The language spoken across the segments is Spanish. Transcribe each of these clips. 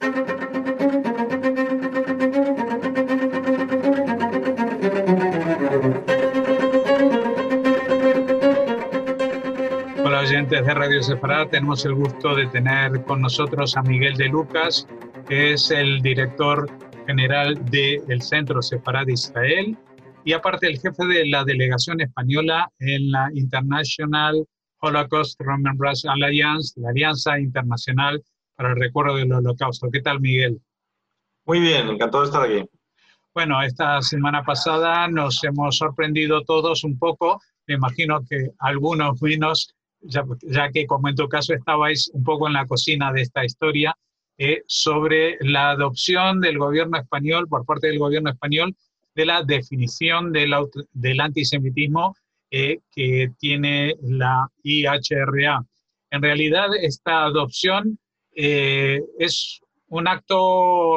Hola oyentes de Radio Sefarad, tenemos el gusto de tener con nosotros a Miguel de Lucas, que es el director general del Centro Sefarad de Israel y aparte el jefe de la delegación española en la International Holocaust Remembrance Alliance, la Alianza Internacional para el Recuerdo del Holocausto. ¿Qué tal, Miguel? Muy bien, encantado de estar aquí. Bueno, esta semana pasada nos hemos sorprendido todos un poco, me imagino que algunos menos, ya que como en tu caso estabais un poco en la cocina de esta historia, sobre la adopción del gobierno español, por parte del gobierno español, de la definición del antisemitismo que tiene la IHRA. En realidad, esta adopción es un acto,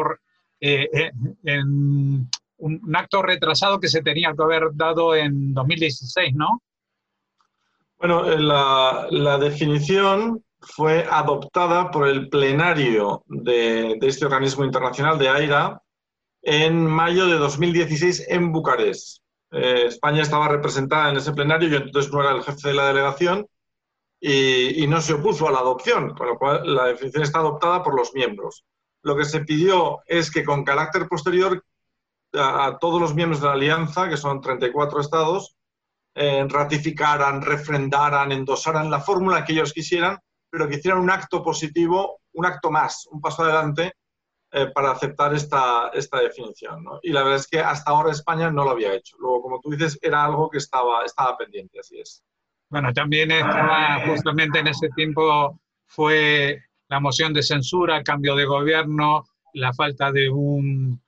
un acto retrasado que se tenía que haber dado en 2016, ¿no? Bueno, la definición fue adoptada por el plenario de este organismo internacional de AIRA en mayo de 2016 en Bucarest. España estaba representada en ese plenario, yo entonces no era el jefe de la delegación y no se opuso a la adopción, con lo cual la definición está adoptada por los miembros. Lo que se pidió es que con carácter posterior a todos los miembros de la alianza, que son 34 estados, ratificaran, refrendaran, endosaran la fórmula que ellos quisieran, pero que hicieran un acto positivo, un acto más, un paso adelante para aceptar esta definición, ¿no? Y la verdad es que hasta ahora España no lo había hecho. Luego, como tú dices, era algo que estaba pendiente, así es. Bueno, también estaba justamente en ese tiempo fue la moción de censura, cambio de gobierno, la falta de un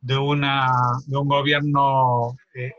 gobierno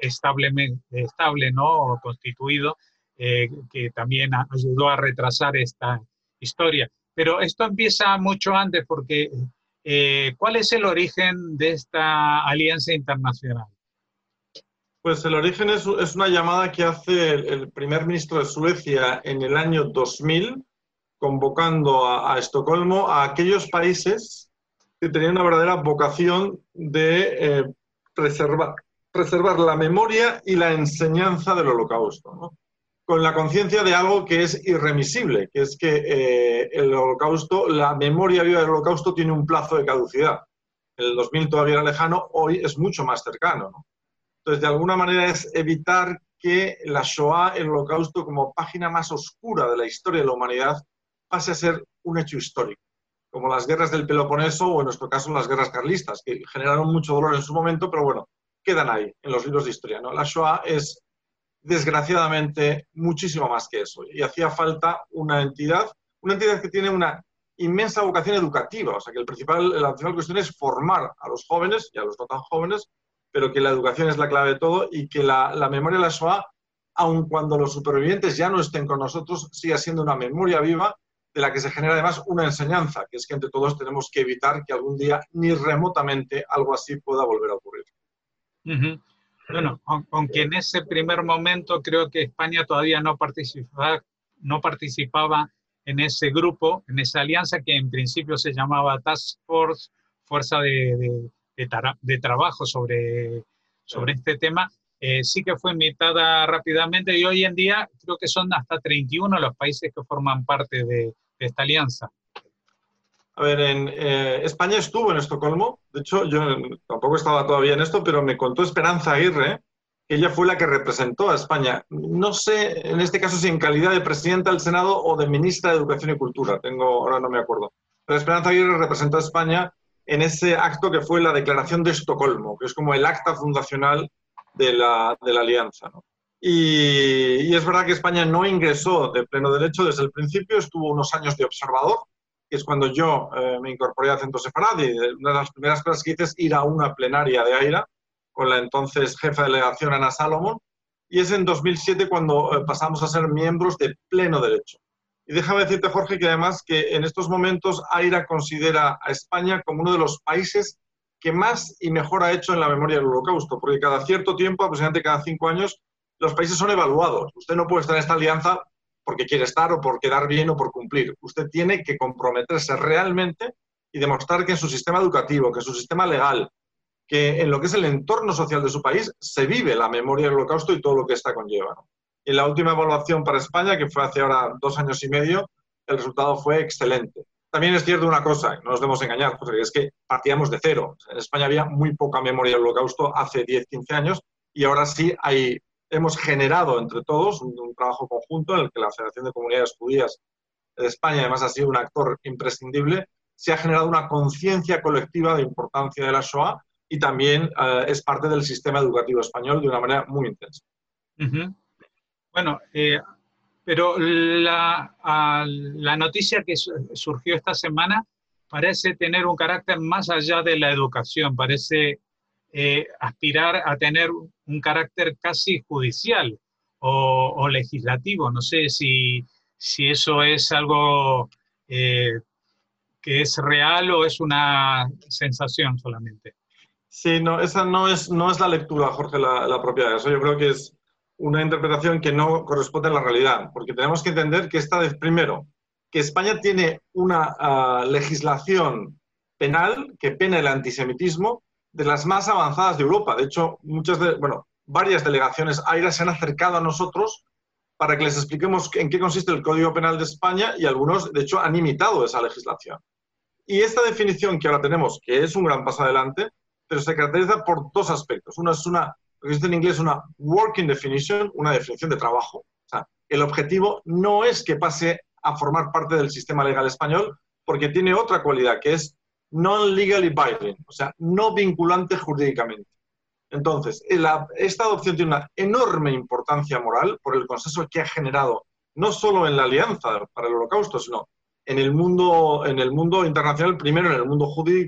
estable, ¿no? O constituido, que también ayudó a retrasar esta historia. Pero esto empieza mucho antes porque ¿cuál es el origen de esta alianza internacional? Pues el origen es una llamada que hace el primer ministro de Suecia en el año 2000, convocando a Estocolmo a aquellos países que tenían una verdadera vocación de preservar la memoria y la enseñanza del Holocausto, ¿no? Con la conciencia de algo que es irremisible, que es que el Holocausto, la memoria viva del Holocausto tiene un plazo de caducidad. El 2000 todavía era lejano, hoy es mucho más cercano, ¿no? Entonces, de alguna manera es evitar que la Shoah, el Holocausto, como página más oscura de la historia de la humanidad, pase a ser un hecho histórico, como las guerras del Peloponeso o en nuestro caso las guerras carlistas, que generaron mucho dolor en su momento, pero bueno, quedan ahí, en los libros de historia, ¿no? La Shoah es, desgraciadamente, muchísimo más que eso, y hacía falta una entidad que tiene una inmensa vocación educativa, o sea que la principal cuestión es formar a los jóvenes y a los no tan jóvenes, pero que la educación es la clave de todo y que la memoria de la Shoah, aun cuando los supervivientes ya no estén con nosotros, siga siendo una memoria viva de la que se genera además una enseñanza, que es que entre todos tenemos que evitar que algún día ni remotamente algo así pueda volver a ocurrir. Bueno, aunque en ese primer momento creo que España todavía no participaba en ese grupo, en esa alianza que en principio se llamaba Task Force, Fuerza de Trabajo sobre este tema, sí que fue invitada rápidamente y hoy en día creo que son hasta 31 los países que forman parte de esta alianza. A ver, España estuvo en Estocolmo, de hecho yo tampoco estaba todavía en esto, pero me contó Esperanza Aguirre, que ella fue la que representó a España. No sé en este caso si en calidad de presidenta del Senado o de ministra de Educación y Cultura, ahora no me acuerdo. Pero Esperanza Aguirre representó a España en ese acto que fue la Declaración de Estocolmo, que es como el acta fundacional de la alianza, ¿no? Y es verdad que España no ingresó de pleno derecho desde el principio, estuvo unos años de observador, que es cuando yo me incorporé al Centro Sefarad, y una de las primeras cosas que hice es ir a una plenaria de AIRA con la entonces jefa de delegación Ana Salomón, y es en 2007 cuando pasamos a ser miembros de pleno derecho. Y déjame decirte, Jorge, que además que en estos momentos AIRA considera a España como uno de los países que más y mejor ha hecho en la memoria del Holocausto, porque cada cierto tiempo, aproximadamente cada 5 años, los países son evaluados. Usted no puede estar en esta alianza porque quiere estar o por quedar bien o por cumplir. Usted tiene que comprometerse realmente y demostrar que en su sistema educativo, que en su sistema legal, que en lo que es el entorno social de su país, se vive la memoria del Holocausto y todo lo que esta conlleva, ¿no? En la última evaluación para España, que fue hace ahora 2 años y medio, el resultado fue excelente. También es cierto una cosa, no nos debemos engañar, José, es que partíamos de cero. En España había muy poca memoria del Holocausto hace 10, 15 años y ahora sí hemos generado entre todos un trabajo conjunto en el que la Federación de Comunidades Judías de España, además, ha sido un actor imprescindible. Se ha generado una conciencia colectiva de importancia de la Shoah y también es parte del sistema educativo español de una manera muy intensa. Uh-huh. Bueno, pero la noticia que surgió esta semana parece tener un carácter más allá de la educación, parece aspirar a tener un carácter casi judicial o legislativo. No sé si eso es algo que es real o es una sensación solamente. Sí, no, esa no es la lectura, Jorge, la propia. Eso yo creo que es una interpretación que no corresponde a la realidad, porque tenemos que entender que primero, que España tiene una legislación penal que pena el antisemitismo de las más avanzadas de Europa. De hecho, varias delegaciones AIRA se han acercado a nosotros para que les expliquemos en qué consiste el Código Penal de España y algunos, de hecho, han imitado esa legislación. Y esta definición que ahora tenemos, que es un gran paso adelante, pero se caracteriza por 2 aspectos. Uno es lo que se dice en inglés una working definition, una definición de trabajo. O sea, el objetivo no es que pase a formar parte del sistema legal español, porque tiene otra cualidad, que es non-legally binding, o sea, no vinculante jurídicamente. Entonces, esta adopción tiene una enorme importancia moral por el consenso que ha generado, no solo en la Alianza para el Holocausto, sino en el mundo internacional, primero en el mundo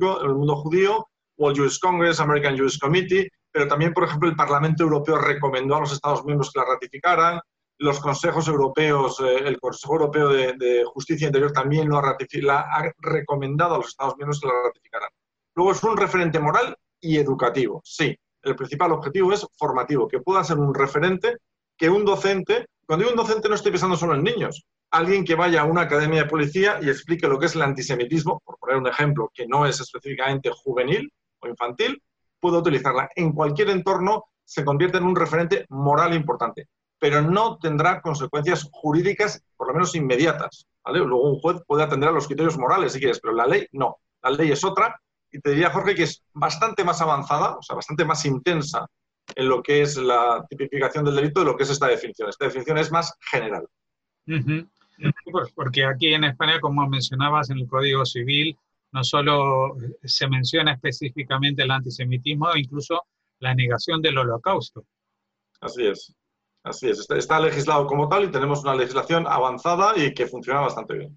judío, World Jewish Congress, American Jewish Committee, pero también, por ejemplo, el Parlamento Europeo recomendó a los Estados miembros que la ratificaran, los consejos europeos, el Consejo Europeo de Justicia Interior también ha recomendado a los Estados miembros que la ratificaran. Luego es un referente moral y educativo, sí. El principal objetivo es formativo, que pueda ser un referente, que un docente, cuando digo un docente no estoy pensando solo en niños, alguien que vaya a una academia de policía y explique lo que es el antisemitismo, por poner un ejemplo que no es específicamente juvenil o infantil, puede utilizarla en cualquier entorno, se convierte en un referente moral importante, pero no tendrá consecuencias jurídicas, por lo menos inmediatas, ¿vale? Luego un juez puede atender a los criterios morales si quieres, pero la ley no. La ley es otra, y te diría, Jorge, que es bastante más avanzada, o sea, bastante más intensa en lo que es la tipificación del delito de lo que es esta definición. Esta definición es más general. Uh-huh. Porque aquí en España, como mencionabas, en el Código Civil, no solo se menciona específicamente el antisemitismo, incluso la negación del Holocausto. Así es. Así es. Está legislado como tal y tenemos una legislación avanzada y que funciona bastante bien.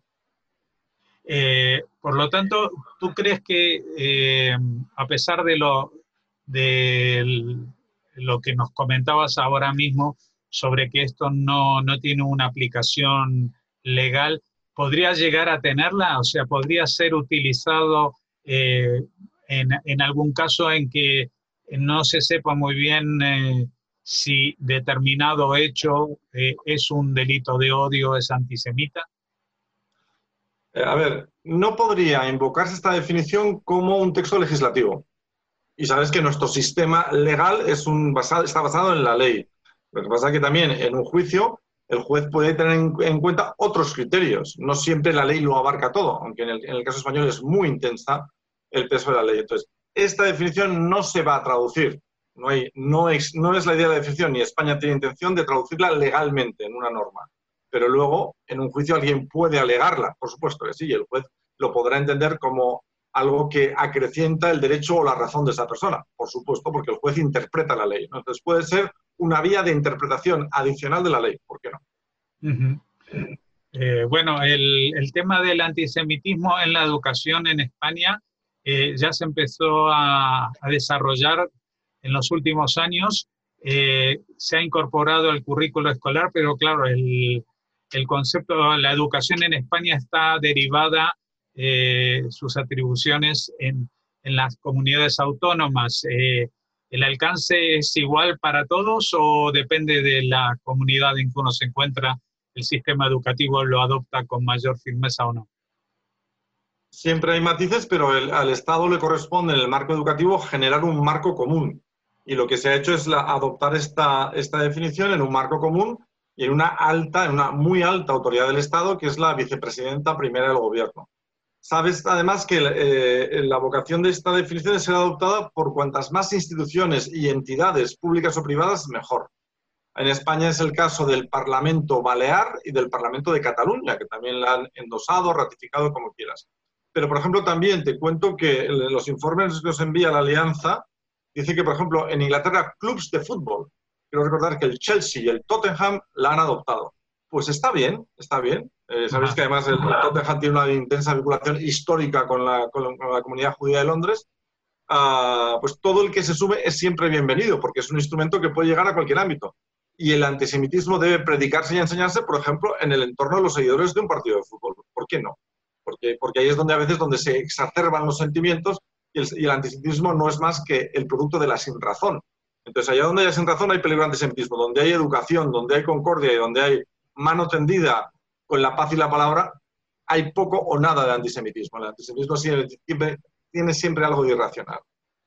Por lo tanto, ¿tú crees que a pesar de lo que nos comentabas ahora mismo sobre que esto no tiene una aplicación legal, podría llegar a tenerla? O sea, ¿podría ser utilizado en algún caso en que no se sepa muy bien si determinado hecho es un delito de odio, es antisemita? A ver, no podría invocarse esta definición como un texto legislativo. Y sabes que nuestro sistema legal está basado en la ley. Lo que pasa es que también en un juicio el juez puede tener en cuenta otros criterios. No siempre la ley lo abarca todo, aunque en el caso español es muy intensa el peso de la ley. Entonces, esta definición no se va a traducir. No es la idea de la definición, ni España tiene intención de traducirla legalmente en una norma. Pero luego, en un juicio, alguien puede alegarla, por supuesto que sí, y el juez lo podrá entender como algo que acrecienta el derecho o la razón de esa persona, por supuesto, porque el juez interpreta la ley, ¿no? Entonces puede ser una vía de interpretación adicional de la ley, ¿por qué no? Uh-huh. Bueno, el tema del antisemitismo en la educación en España ya se empezó a desarrollar en los últimos años. Se ha incorporado al currículo escolar, pero claro, el concepto, la educación en España está derivada sus atribuciones en las comunidades autónomas. ¿El alcance es igual para todos o depende de la comunidad en que uno se encuentra, el sistema educativo lo adopta con mayor firmeza o no? Siempre hay matices, pero al Estado le corresponde en el marco educativo generar un marco común. Y lo que se ha hecho es adoptar esta definición en un marco común y en una muy alta autoridad del Estado, que es la vicepresidenta primera del Gobierno. Sabes, además, que la vocación de esta definición es ser adoptada por cuantas más instituciones y entidades públicas o privadas, mejor. En España es el caso del Parlamento Balear y del Parlamento de Cataluña, que también la han endosado, ratificado, como quieras. Pero, por ejemplo, también te cuento que los informes que os envía la Alianza dice que, por ejemplo, en Inglaterra, clubs de fútbol, quiero recordar que el Chelsea y el Tottenham la han adoptado. Pues está bien, está bien. Sabéis que además el Tottenham tiene una intensa vinculación histórica con la comunidad judía de Londres. Pues todo el que se sube es siempre bienvenido, porque es un instrumento que puede llegar a cualquier ámbito. Y el antisemitismo debe predicarse y enseñarse, por ejemplo, en el entorno de los seguidores de un partido de fútbol. ¿Por qué no? Porque ahí es donde a veces donde se exacerban los sentimientos y el antisemitismo no es más que el producto de la sinrazón. Entonces, allá donde hay sinrazón hay peligro de antisemitismo. Donde hay educación, donde hay concordia y donde hay mano tendida con la paz y la palabra, hay poco o nada de antisemitismo. El antisemitismo tiene siempre algo de irracional.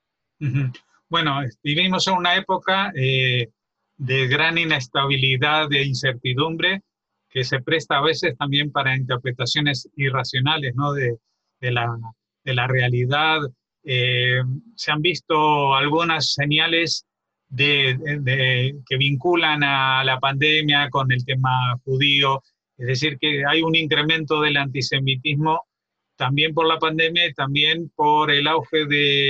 Bueno, vivimos en una época de gran inestabilidad, de incertidumbre, que se presta a veces también para interpretaciones irracionales, ¿no? de la realidad. Se han visto algunas señales que vinculan a la pandemia con el tema judío, es decir, que hay un incremento del antisemitismo también por la pandemia y también por el auge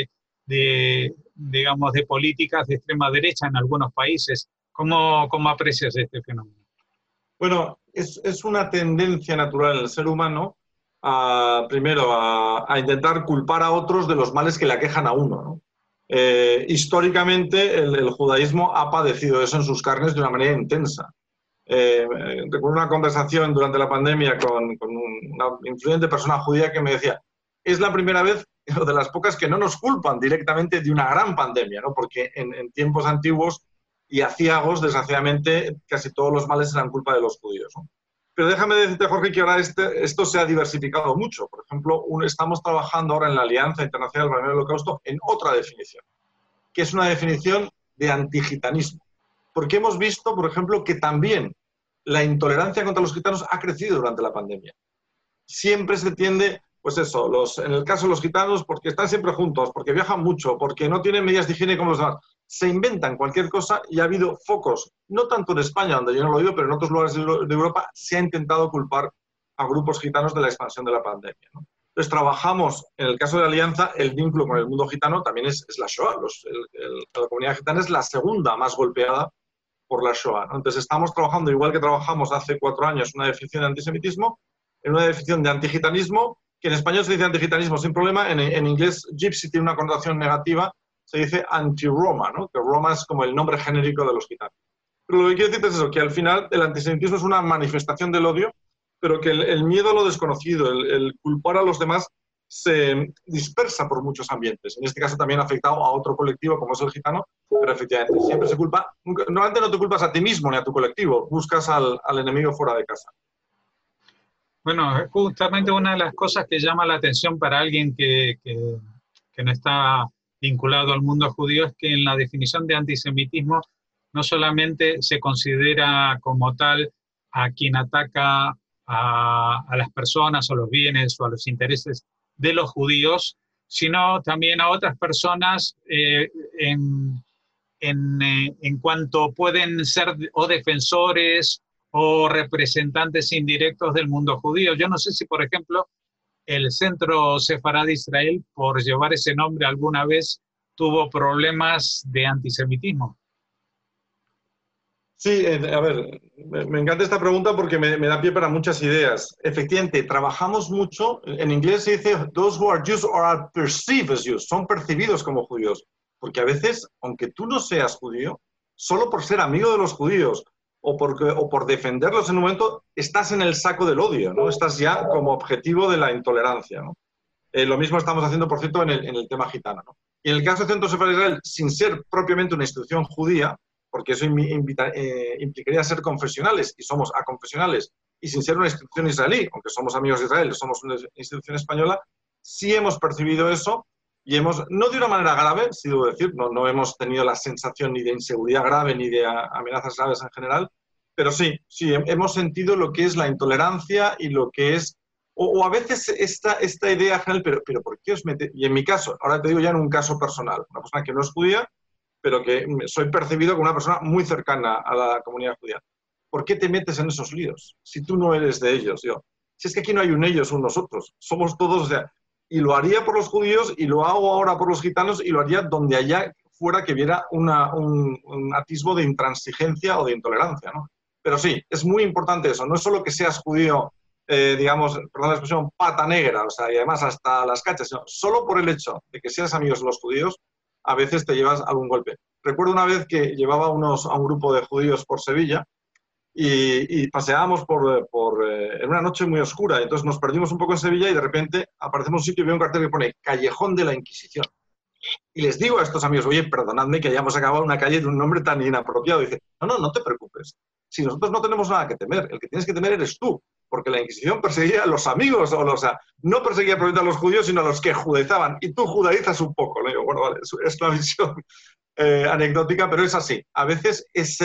digamos, de políticas de extrema derecha en algunos países. ¿Cómo aprecias este fenómeno? Bueno, es una tendencia natural en el ser humano primero a intentar culpar a otros de los males que le aquejan a uno, ¿no? Históricamente el judaísmo ha padecido eso en sus carnes de una manera intensa. Recuerdo una conversación durante la pandemia con una influyente persona judía que me decía, es la primera vez o de las pocas que no nos culpan directamente de una gran pandemia, ¿no? Porque en tiempos antiguos y aciagos, desgraciadamente, casi todos los males eran culpa de los judíos, ¿no? Pero déjame decirte, Jorge, que ahora esto se ha diversificado mucho. Por ejemplo, estamos trabajando ahora en la Alianza Internacional para el Holocausto en otra definición, que es una definición de antigitanismo. Porque hemos visto, por ejemplo, que también la intolerancia contra los gitanos ha crecido durante la pandemia. Siempre se tiende, pues eso, en el caso de los gitanos, porque están siempre juntos, porque viajan mucho, porque no tienen medidas de higiene como los demás. Se inventan cualquier cosa y ha habido focos, no tanto en España, donde yo no lo he oído, pero en otros lugares de Europa se ha intentado culpar a grupos gitanos de la expansión de la pandemia, ¿no? Entonces trabajamos, en el caso de la Alianza, el vínculo con el mundo gitano también es la Shoah. La comunidad gitana es la segunda más golpeada por la Shoah, ¿no? Entonces estamos trabajando, igual que trabajamos hace 4 años, una definición de antisemitismo, en una definición de antigitanismo, que en español se dice antigitanismo sin problema, en inglés gypsy tiene una connotación negativa, se dice anti-Roma, ¿no? Que Roma es como el nombre genérico de los gitanos. Pero lo que quiero decirte es eso, que al final el antisemitismo es una manifestación del odio, pero que el miedo a lo desconocido, el culpar a los demás, se dispersa por muchos ambientes. En este caso también ha afectado a otro colectivo como es el gitano, pero efectivamente siempre se culpa. Normalmente no te culpas a ti mismo ni a tu colectivo, buscas al enemigo fuera de casa. Bueno, justamente una de las cosas que llama la atención para alguien que no está vinculado al mundo judío es que en la definición de antisemitismo no solamente se considera como tal a quien ataca a las personas o los bienes o a los intereses de los judíos, sino también a otras personas en cuanto pueden ser o defensores o representantes indirectos del mundo judío. Yo no sé si, por ejemplo, el Centro Sefarad de Israel, por llevar ese nombre alguna vez, tuvo problemas de antisemitismo. Sí, a ver, me encanta esta pregunta porque me da pie para muchas ideas. Efectivamente, trabajamos mucho, en inglés se dice those who are Jews or are perceived as Jews, son percibidos como judíos, porque a veces, aunque tú no seas judío, solo por ser amigo de los judíos o por defenderlos en un momento, estás en el saco del odio, ¿no? Estás ya como objetivo de la intolerancia, ¿no? Lo mismo estamos haciendo, por cierto, en el tema gitano, ¿no? Y en el caso del Centro Sefarad de Israel, sin ser propiamente una institución judía, porque eso implicaría ser confesionales, y somos aconfesionales, y sin ser una institución israelí, aunque somos amigos de Israel, somos una institución española, sí hemos percibido eso y hemos, no de una manera grave, sí debo decir, no hemos tenido la sensación ni de inseguridad grave ni de amenazas graves en general, pero sí, hemos sentido lo que es la intolerancia y lo que es, o a veces esta idea general, pero ¿por qué os metéis? Y en mi caso, ahora te digo ya en un caso personal, una persona que no es judía, pero que soy percibido como una persona muy cercana a la comunidad judía. ¿Por qué te metes en esos líos si tú no eres de ellos? Si es que aquí no hay un ellos, un nosotros, somos todos, o sea, y lo haría por los judíos y lo hago ahora por los gitanos y lo haría donde allá fuera que viera un atisbo de intransigencia o de intolerancia, ¿no? Pero sí, es muy importante eso, no es solo que seas judío, digamos, perdón la expresión, pata negra, o sea, y además hasta las cachas, sino solo por el hecho de que seas amigos de los judíos, a veces te llevas algún golpe. Recuerdo una vez que llevaba a un grupo de judíos por Sevilla y paseábamos en una noche muy oscura, entonces nos perdimos un poco en Sevilla y de repente aparecemos en un sitio y veo un cartel que pone Callejón de la Inquisición. Y les digo a estos amigos, oye, perdonadme que hayamos acabado una calle de un nombre tan inapropiado. Y dice, no te preocupes. Si nosotros no tenemos nada que temer, el que tienes que temer eres tú, porque la Inquisición perseguía a los amigos, no perseguía propiamente a los judíos, sino a los que judaizaban, y tú judaizas un poco. ¿No? Digo, bueno, vale, es una visión anecdótica, pero es así. A veces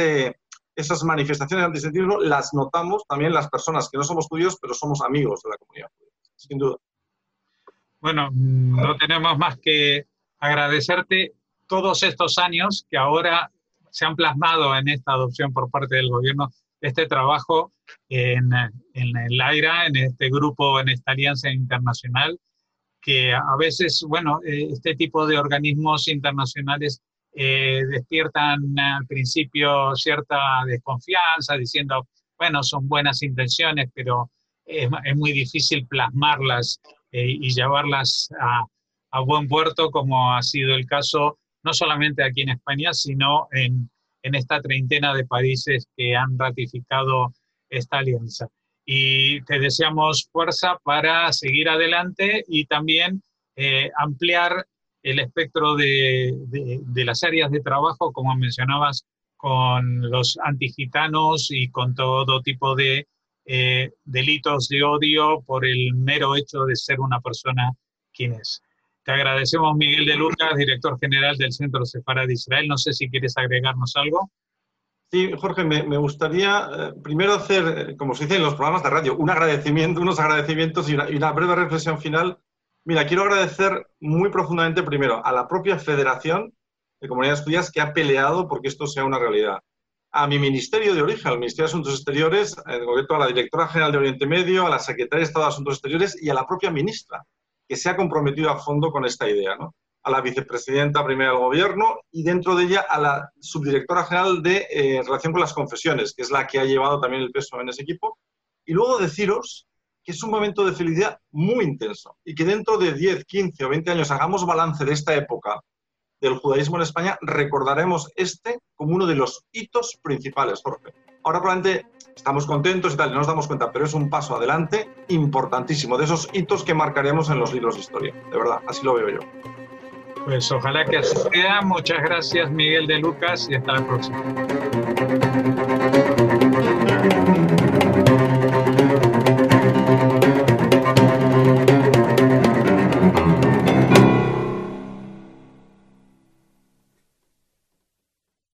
esas manifestaciones de antisemitismo las notamos también las personas que no somos judíos, pero somos amigos de la comunidad judía, sin duda. Bueno, no tenemos más que agradecerte todos estos años que ahora se han plasmado en esta adopción por parte del gobierno, este trabajo en el AIRA, en este grupo, en esta alianza internacional, que a veces, bueno, este tipo de organismos internacionales despiertan al principio cierta desconfianza, diciendo, bueno, son buenas intenciones, pero es muy difícil plasmarlas y llevarlas a buen puerto, como ha sido el caso no solamente aquí en España, sino en esta treintena de países que han ratificado esta alianza. Y te deseamos fuerza para seguir adelante y también ampliar el espectro de las áreas de trabajo, como mencionabas, con los antigitanos y con todo tipo de delitos de odio por el mero hecho de ser una persona quien es. Te agradecemos, Miguel de Lucas, director general del Centro Sefarad de Israel. No sé si quieres agregarnos algo. Sí, Jorge, me gustaría primero hacer, como se dice en los programas de radio, unos agradecimientos y una breve reflexión final. Mira, quiero agradecer muy profundamente primero a la propia Federación de Comunidades Judías que ha peleado porque esto sea una realidad. A mi ministerio de origen, al Ministerio de Asuntos Exteriores, en concreto a la Directora General de Oriente Medio, a la Secretaria de Estado de Asuntos Exteriores y a la propia ministra, que se ha comprometido a fondo con esta idea, ¿no? A la vicepresidenta primera del Gobierno y dentro de ella a la subdirectora general de relación con las confesiones, que es la que ha llevado también el peso en ese equipo. Y luego deciros que es un momento de felicidad muy intenso y que dentro de 10, 15 o 20 años hagamos balance de esta época del judaísmo en España, recordaremos como uno de los hitos principales, Jorge. Ahora probablemente estamos contentos y tal, no nos damos cuenta, pero es un paso adelante importantísimo, de esos hitos que marcaremos en los libros de historia. De verdad, así lo veo yo. Pues ojalá que así sea. Muchas gracias, Miguel de Lucas, y hasta la próxima.